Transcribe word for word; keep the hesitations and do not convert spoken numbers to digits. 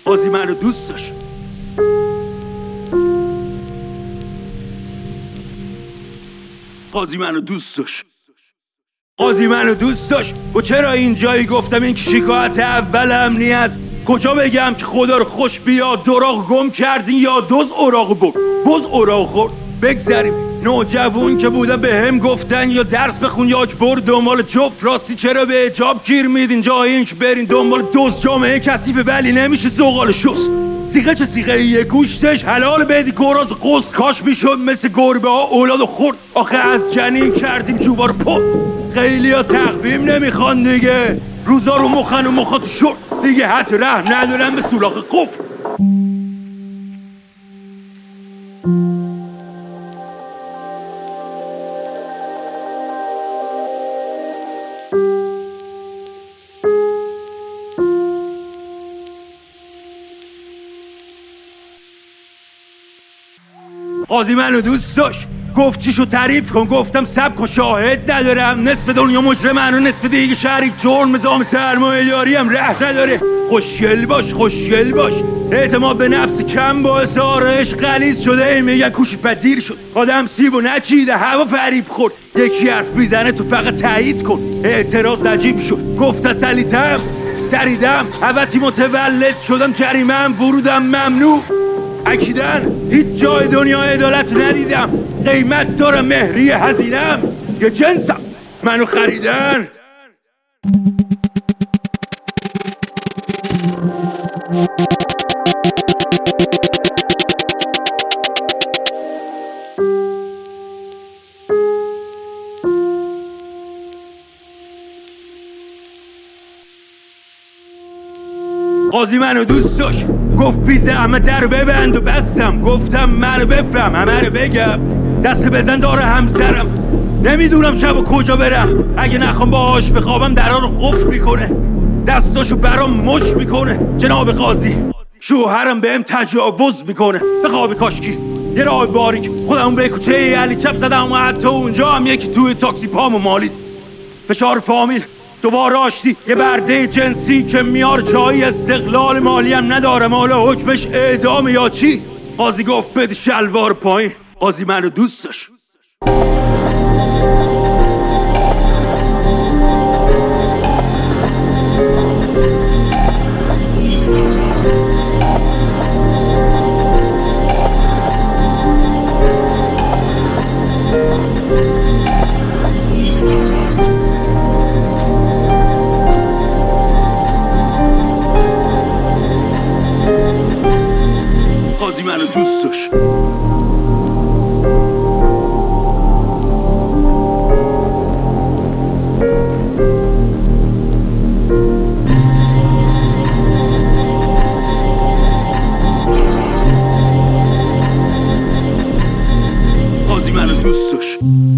قاضی منو دوست داشت. قاضی منو دوست داشت. قاضی منو دوست داشت. و چرا اینجایی گفتم این که شکایت اولم نیست. کجا بگم که خدا رو خوش بیاد دراغ گم کردین یا دوز اوراق برد بز اوراق خورد. بگذریم نوجوون که بودن به هم گفتن یا درس بخون یا اجبر دنبال جفت راستی چرا به اجاب گیر میدین جای این که برین دنبال دوز. جامعه کثیفه ولی نمیشه زغال شست. سیغه چه سیغه یه گوشتش حلال بدی گراز قصد کاش میشد مثل گربه ها اولاد خورد. آخه از جنین کردیم جوبا رو پد. خیلی ها تقویم نمیخوان دیگه روزا رو مخن و مخا تو شد دیگه حتی رحم ندارن به سولاخ قفل. قاضی منو دوست داشت. گفت چیشو تعریف کن گفتم سب کن شاهد ندارم. نصف دنیا مجرمن و نصف دیگه شریک جرم نظام سرمایه داری هم ره نداره. خوشگل باش خوشگل باش. اعتماد به نفس کم باعث آرایش غلیظ شده. ای میگن کوشی پدیر شد آدم سیب و نچیده هوا فریب خورد. یکی حرف میزنه تو فقط تایید کن. اعتراض عجیب شد گفت تسلیتم تریدم حوتی متولد شدم جریمم ورودم ممنوع. اکیدن هیچ جای دنیا عدالت ندیدم. قیمت دارم مهری هزینم یه جنسم منو خریدن. قاضی منو دوست داشت. گفت بی زحمت در ببند و بستم. گفتم منو بفهم همه رو بگم. دست بزن داره همسرم. نمیدونم شب و کجا برم. اگه نخوام باهاش بخوابم درها رو قفل میکنه. دستاشو برام مش میکنه. جناب قاضی شوهرم بهم تجاوز میکنه. به خواب کاشکی یه راه باریک خودمون به کوچه علی چپ زدم و حتی اونجا هم یکی توی تاکسی پامو مالید. فشار فامیل دوباره آشتی یه برده جنسی که میار جایی استقلال مالی هم ندارم. حالا حکمش اعدام یا چی؟ قاضی گفت بده شلوار پایین. قاضی منو دوست داشت. قاضی منو دوست داشت. قاضی منو دوست داشت.